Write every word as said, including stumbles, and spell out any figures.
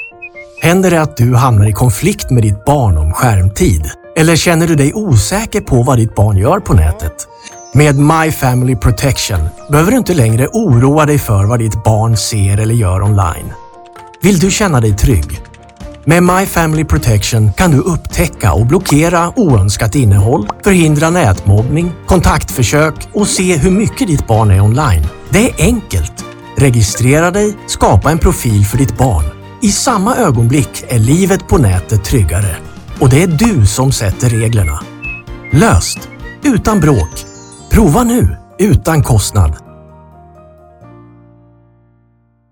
Händer det att du hamnar i konflikt med ditt barn om skärmtid? Eller känner du dig osäker på vad ditt barn gör på nätet? Med My Family Protection behöver du inte längre oroa dig för vad ditt barn ser eller gör online. Vill du känna dig trygg? Med My Family Protection kan du upptäcka och blockera oönskat innehåll, förhindra nätmobbning, kontaktförsök och se hur mycket ditt barn är online. Det är enkelt. Registrera dig, skapa en profil för ditt barn. I samma ögonblick är livet på nätet tryggare. Och det är du som sätter reglerna. Löst. Utan bråk. Prova nu, utan kostnad.